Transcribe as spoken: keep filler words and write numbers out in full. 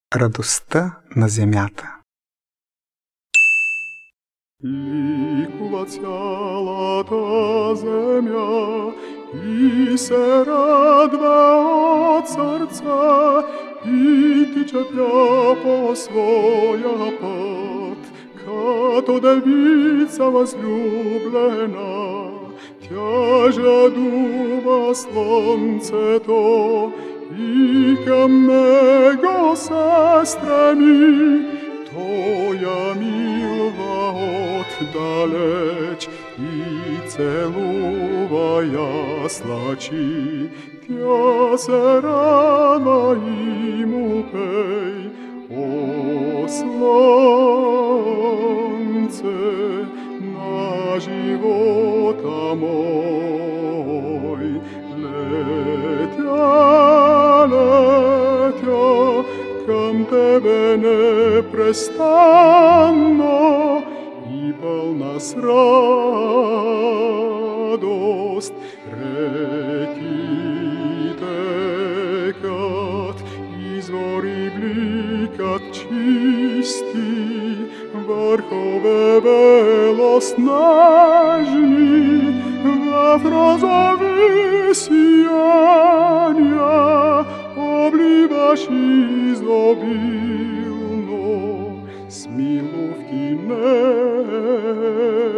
Радостта на земята. Ликува цялата земя и се радва от сърца, и тича тя по своя път, като девица възлюблена. Тя жадува слънцето и към него се стреми. Той я милва отдалеч и целува я слачи. Тя се радва и му пей: о, слънце на живота мой, летя, летя към тебе непрестанно и пълна с радост. Реки текат, извори бликат чисти, върхове белоснежни в розови сияния обливаш изобилно с миловки не.